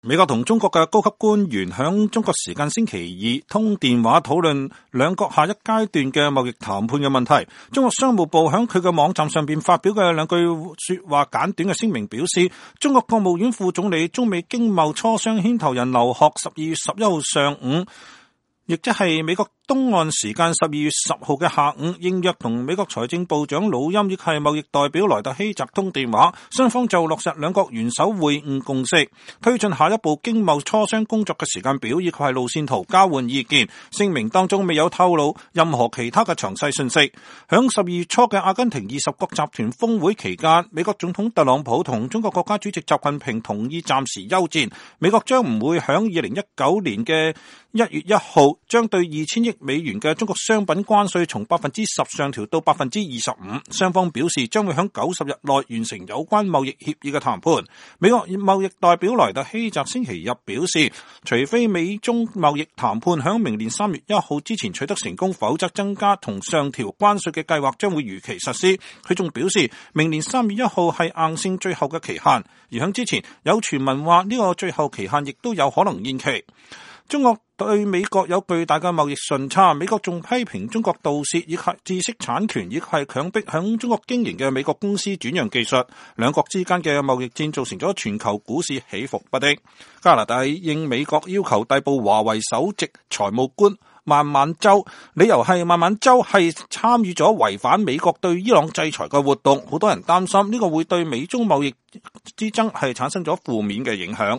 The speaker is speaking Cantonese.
美國同中國嘅高級官員響中國時間星期二通電話討論兩國下一階段嘅貿易談判嘅問題。中國商務部響佢嘅網站上邊發表嘅兩句說話簡短嘅聲明表示，中國國務院副總理、中美經貿磋商牽頭人劉鶴12月11號上午，亦即係美國東岸時間12月10號嘅下午，應約同美國財政部長魯欽亦係貿易代表萊特希澤通電話，雙方就落實兩國元首會晤共識，推進下一步經貿磋商工作嘅時間表以及係路線圖交換意見。聲明當中未有透露任何其他嘅詳細信息。響12月初嘅阿根廷20國集團峰會期間，美國總統特朗普同中國國家主席習近平同意暫時休戰，美國將唔會響2019年嘅1月1號將對2000億美元嘅中國商品關稅從10%上調到25%，雙方表示將會喺90日內完成有關貿易協議嘅談判。美國貿易代表萊特希澤星期日表示，除非美中貿易談判喺明年3月1號之前取得成功，否則增加同上調關稅嘅計劃將會如期實施。佢仲表示，明年3月1號係硬性最後嘅期限，而喺之前有傳聞話呢個最後期限亦都有可能延期。中國對美國有巨大嘅貿易順差，美國仲批評中國盜竊以及知識產權以及係強迫響中國經營嘅美國公司轉讓技術，兩國之間嘅貿易戰造成咗全球股市起伏不定。加拿大應美國要求逮捕華為首席財務官孟晚舟，理由係孟晚舟係參與咗違反美國對伊朗制裁嘅活動，好多人擔心呢個會對美中貿易之爭係產生咗負面嘅影響。